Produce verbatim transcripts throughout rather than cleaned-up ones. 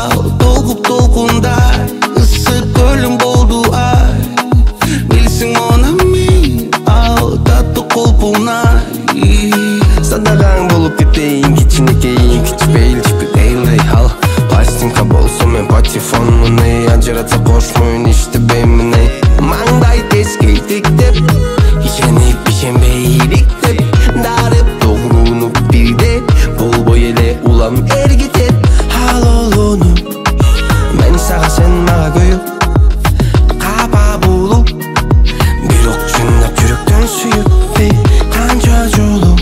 Al dolgup dolgunday ısık gölüm boldu ay. Bilsin ona min al tatlı kolpunay. Sadağan bolup keteyim kичинекейин кичпейил чипкейилдей ал пластинка болсо мен патефонмун эй ажырата кошмойн иштебеймин эй маңдай тескейтиктеп ишенип ишенбей ириктеп дарып тогурунуп бирде болбой эле улам эргитеп ал олонуп мен сага сен мага көйүп капа болуп бирок чындап жүрөктөн сүйүп канча жолу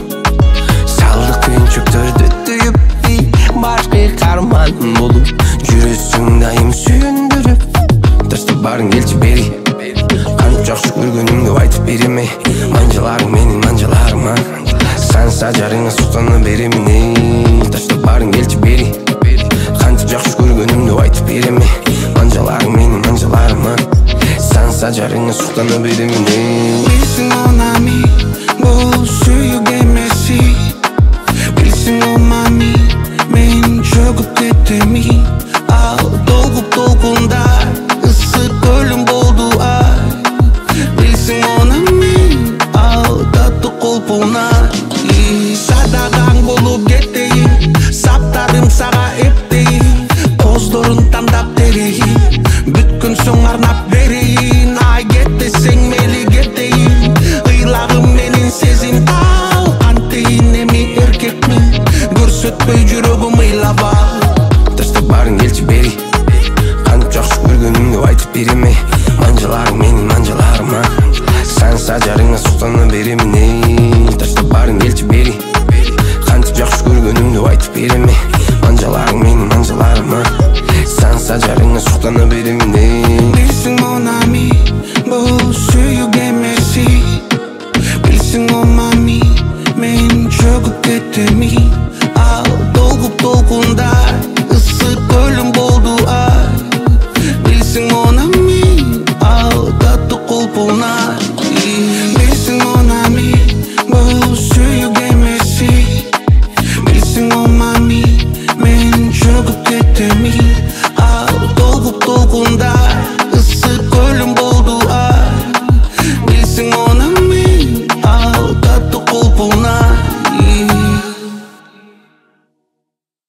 чөктөрдү түйүп башкы карман болуп жүрөсүң дайым сүйүндүрүп тыртып барың келчи бери кантип жакшы көргөнүңдү айтып берем эй манжаларың менин манжаларыма санса жарыңа суктана беремин эй таштап барың келчи бери кантип жакшы көргөнүңдү айтып берем эй манжаларың менин манжаларыма санса жарыңа суктана беремин эй Bilsin ona mi bu sүйүүгө эмеси. Bilsin o mami men çöküp ketemi. Al dolgup dolgunday ısık gölüm boldu ay. Bilsin ona min al tatlı kolpunay. Sadağan bolup keteyim saptarım sağa epteyim. Kozlorun tandap tereyim бүткөн соң арнап берейин. Ай кет десең мейли кетейин. Ыйлagым менин сезим ал кантейин эми эркекмин көрсөтпөй жүрөгүм ыйлап ал. Таштап барың келчи бери кантип жакшы көргөнүңдү айтып берем эй манжаларың менин манжаларыма санса жарыңа суктана беремин эй таштап барың келчи бери кантип жакшы көргөнүңдү айтып берем эй манжаларың менин манжаларыма санса жарыңа суктана беремин эй Bilsin ona mi bu sүйүүгө эмеси. Bilsin o mami men çöküp ketemi. Al dolgup dolgunday ısık gölüm boldu ay. Bilsin ona min al tatlı kolpunay. Bilsin ona mi bu sүйүүгө эмеси. Bilsin o mami men çöküp ketemi. Al dolgup dolgunday ısık gölüm boldu ay. Bilsin o